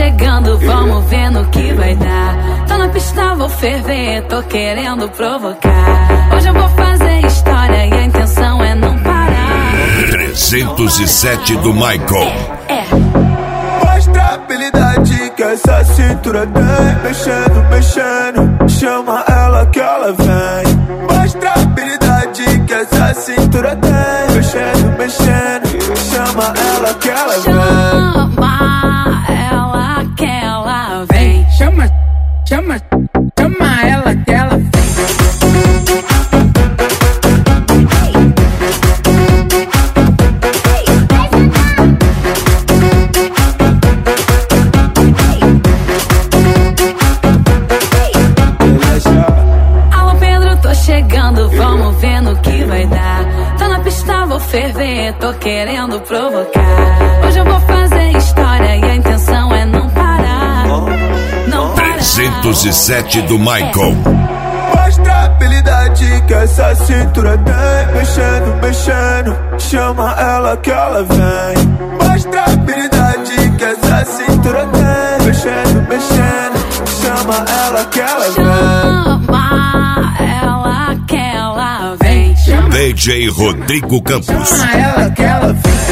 chegando, vamos ver no que vai dar. Tô na pista, vou ferver, tô querendo provocar. Hoje eu vou fazer história e a intenção é não parar. 307 do Michael. Mostra a habilidade que essa cintura tem. Mexendo, mexendo, chama ela que ela vem. Mostra a habilidade que essa cintura tem. Mexendo, mexendo, chama ela que ela vem. Chama ela que ela vem. Chama ela que ela vem. Alô Pedro, tô chegando, vamos ver no que vai dar. Tô na pista, vou ferver, tô querendo provocar. Hoje eu vou fazer história e a intenção é não parar. Não parar. 307 do Michael. Mostra a habilidade que essa cintura tem. Mexendo, mexendo, chama ela que ela vem. Mostra a habilidade que essa cintura tem. Mexendo, mexendo, chama ela que ela vem. Chama ela que ela vem. DJ Rodrigo Campos. Chama ela que ela vem.